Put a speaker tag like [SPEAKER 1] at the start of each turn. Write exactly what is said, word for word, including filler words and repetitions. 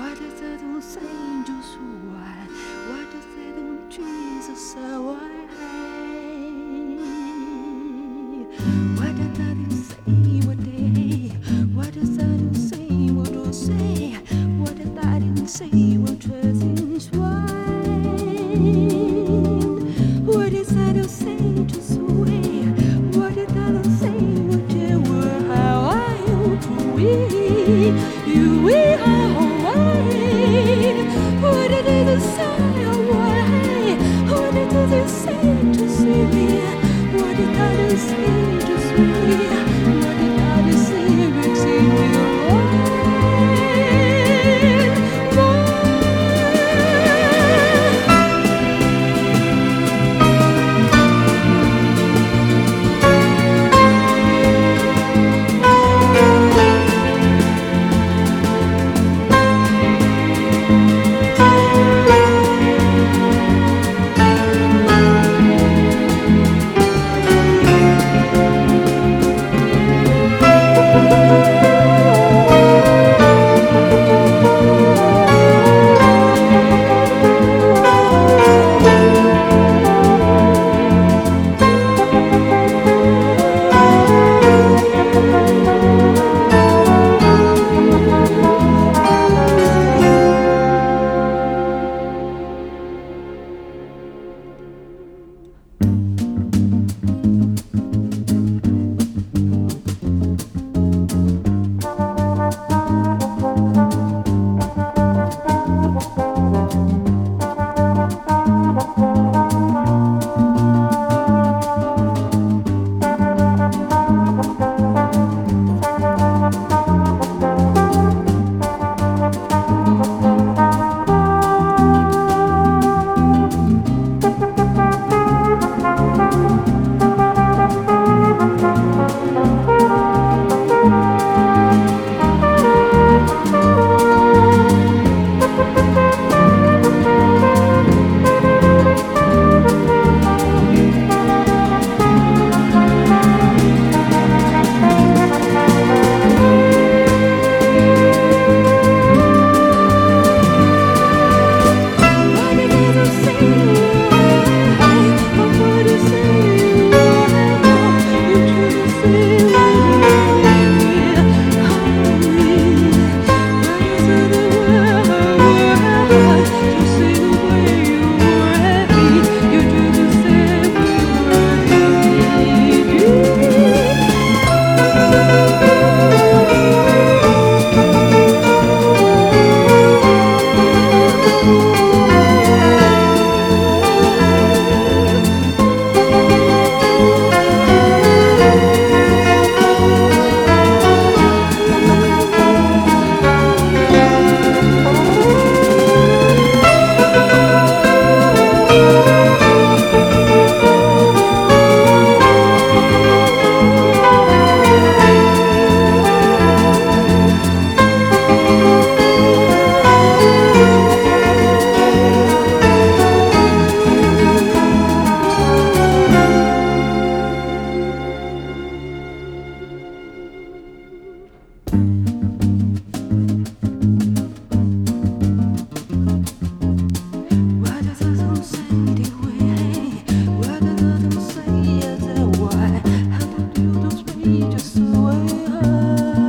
[SPEAKER 1] 这种声音就说完，我的这种句子说完，我的这种say what they, what does that do say what do say, what did that do say what does why, what is that do say to sway, what did that do say what they were how are you to we, you we are. What did it say? Why? What did it say to see? What did I say to see? What did I say to see? Just the way I